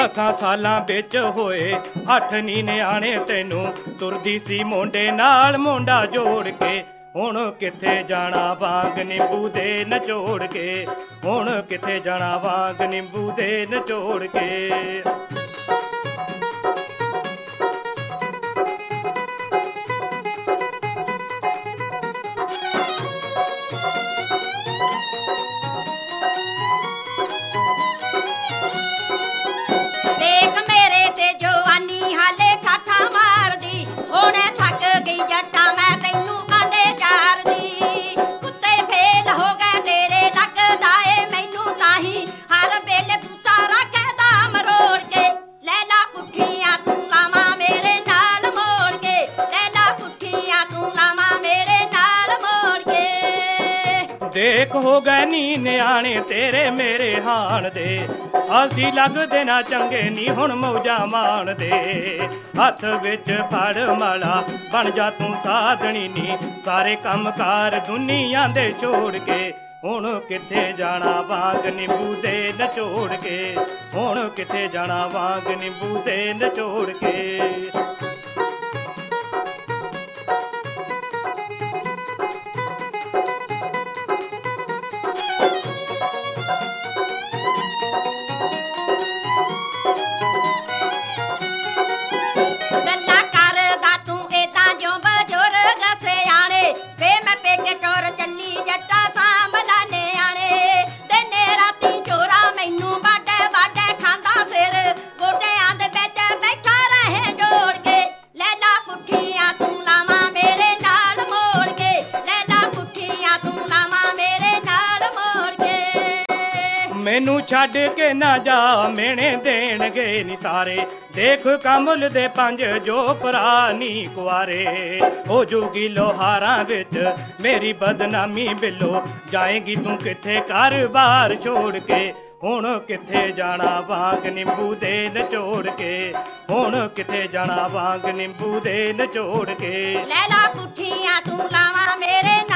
10 ਸਾਲਾਂ ਵਿੱਚ ਹੋਏ 8 ਨੀ ਨਿਆਣੇ ਤੈਨੂੰ ਤੁਰਦੀ ਸੀ ਮੋਢੇ ਨਾਲ ਮੋਢਾ ਜੋੜ ਕੇ ਹੁਣ ਕਿੱਥੇ ਜਾਣਾ ਵਾਂਗ ਨਿੰਬੂ ਦੇ ਨਚੋੜ ਕੇ ਹੁਣ ਕਿੱਥੇ ਜਾਣਾ ਵਾਂਗ ਨਿੰਬੂ ਦੇ ਨਚੋੜ ਕੇ ਦੇਖ ਹੋ ਗਏ ਨੀ ਨਿਆਣੇ ਤੇਰੇ ਮੇਰੇ ਹਾਣ ਦੇ ਅਸੀਂ ਲੱਗਦੇ ਨਾ ਚੰਗੇ ਨੀ ਹੁਣ ਮੌਜਾਂ ਮਾਣਦੇ ਹੱਥ ਵਿੱਚ ਫੜ ਮਾਲਾ ਬਣ ਜਾ ਤੂੰ ਸਾਧਣੀ ਨੀ ਸਾਰੇ ਕੰਮ ਕਾਰ ਦੁਨੀਆ ਦੇ ਛੋੜ ਕੇ ਹੁਣ ਕਿੱਥੇ ਜਾਣਾ ਵਾਂਗ ਨਿੰਬੂ ਦੇ ਨਚੋੜ ਕੇ ਹੁਣ ਕਿੱਥੇ ਜਾਣਾ ਵਾਂਗ ਨਿੰਬੂ ਦੇ ਨਚੋੜ ਕੇ ਮੈਨੂੰ ਛੱਡ ਕੇ ਨਾ ਜਾ ਮੇਣੇ ਦੇਣਗੇ ਨੀ ਸਾਰੇ ਦੇਖ ਕਮਲ ਦੇ 5 ਜੋ ਭਰਾ ਨੀ ਕੁਆਰੇ ਹੋ ਜੂਗੀ ਲੋਹਾਰਾਂ ਵਿੱਚ ਮੇਰੀ ਬਦਨਾਮੀ ਬਿੱਲੋ ਜਾਏਗੀ ਤੂੰ ਕਿੱਥੇ ਘਰ-ਬਾਰ ਛੋੜ ਕੇ ਹੁਣ ਕਿੱਥੇ ਜਾਣਾ ਵਾਂਗ ਨਿੰਬੂ ਦੇ ਨਚੋੜ ਕੇ ਹੁਣ ਕਿੱਥੇ ਜਾਣਾ ਵਾਂਗ ਨਿੰਬੂ ਦੇ ਨਚੋੜ ਕੇ ਲੈ ਲਾ ਪੁੱਠੀਆਂ ਤੂੰ ਲਾਵਾਂ ਮੇਰੇ